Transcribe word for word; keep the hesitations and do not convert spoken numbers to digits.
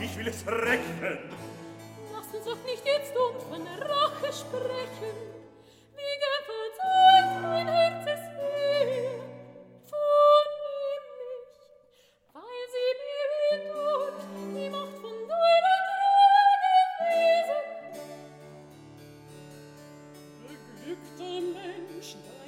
ich will es rächen. Lass uns doch nicht jetzt und von Rache sprechen. Wie gern verzeiht mein Herz es sehr. Vornehmlich, weil sie mir tut, die Macht von deiner Treue gewesen. Beglückter Mensch,